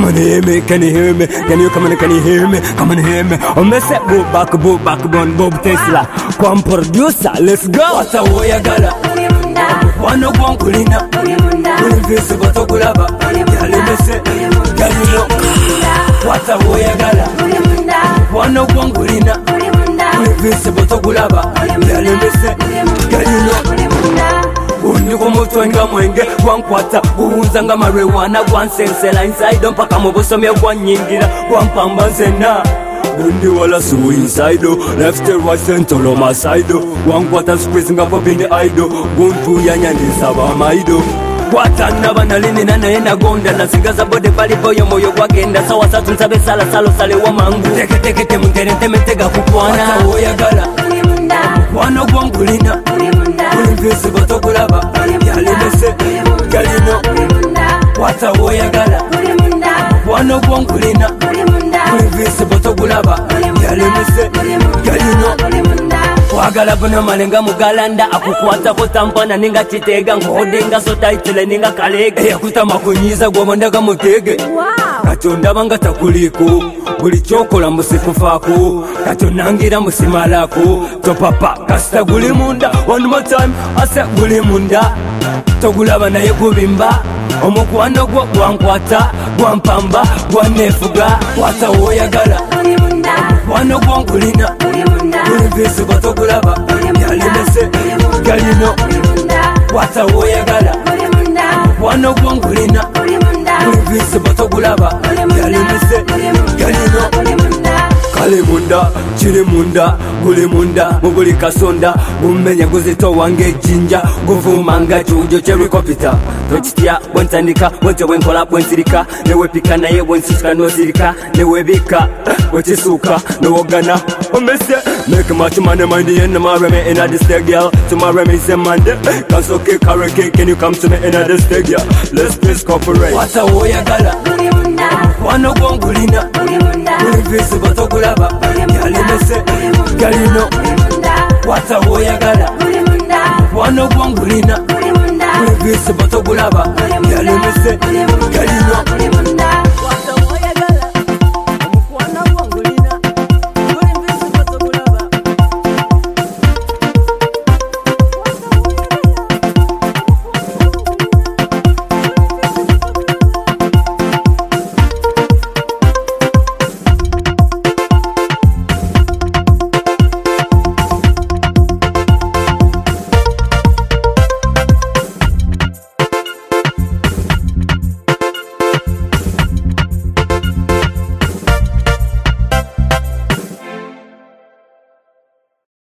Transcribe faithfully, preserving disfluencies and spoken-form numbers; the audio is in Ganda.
Come on, hear me, can you hear me? Can you come on, can you hear me? Come on, hear me. Oh, me say, go back, go back, bun, Bob Tesla. Come producer, let's go. What a way, gala. One of one kulina. Invisible to Kulaba. Yalimese, Galino. What a way, gala. One of one kulina. Invisible to Kulaba. Yalimese, Galino. Undi kumutwenga mwenge wankwata uunzanga marijuana wansensela inside mpaka mubusomye kwanyingira kwampamba zena undi wala su inside left right center on my side wankwata squeezing up up in the idol guntu yanyandisa ba maido kwatana banalini nana yena gonda nasigaza bode bali boyo moyo gwagenda sawa satu nsabe sala salo sale wa mangu teke teke temutere temetega kukwana oyagala wana gwangulina invisible to Kulaba Yalimese Galino What a way gala One of one kulina invisible to Kulaba Yalimese Galino Wagala buna malenga mugalanda akukwata kutampana ninga chitega ngodenga so title ninga kalega yakutama kunyiza gwomondaga mutege katonda banga takuliko buli chokola musikufaako katonangira musimalako to papa kasta guli munda one more time ase guli munda togulaba naye kubimba omukwano gwo gwankwata gwampamba gwanefuga kwata woyagala wano gwangulina invisible to Kulaba Yalimese Galino kwata woyagala wano gwangulina invisible to Kulaba Yalimese Galino Kale munda, chile munda, guli munda, muguli kasonda, umenya guzito wange jinja, guvumanga chujo cherry kopita. Tochitia, wentandika, wente wenkola, wensirika, newe pika na ye wensishka no zirika, newe bika, wetisuka, no ogana, umese, make much money money in my reme in a distant girl, to my reme is a mande, can so kick hurricane, can you come to me in a distant girl, let's please cooperate. What a way gala, one of one gulina, invisible to Kulaba Yalimese Galino What a way gala One of one gulina invisible to Kulaba Yalimese